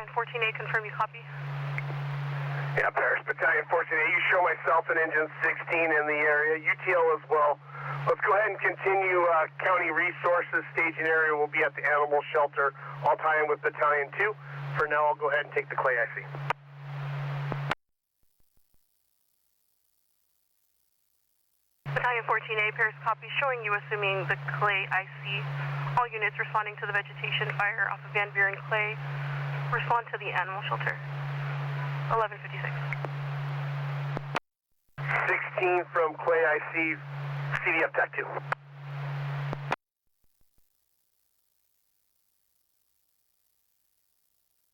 Battalion 14A, confirm you copy. Yeah, Paris Battalion 14A, you show myself and Engine 16 in the area, UTL as well. Let's go ahead and continue county resources. Staging area will be at the animal shelter. I'll tie in with Battalion 2. For now, I'll go ahead and take the Clay IC. Battalion 14A, Paris copy, showing you assuming the Clay IC. All units responding to the vegetation fire off of Van Buren Clay. Respond to the animal shelter. 1156. 16 from Clay IC, CDF TAC 2.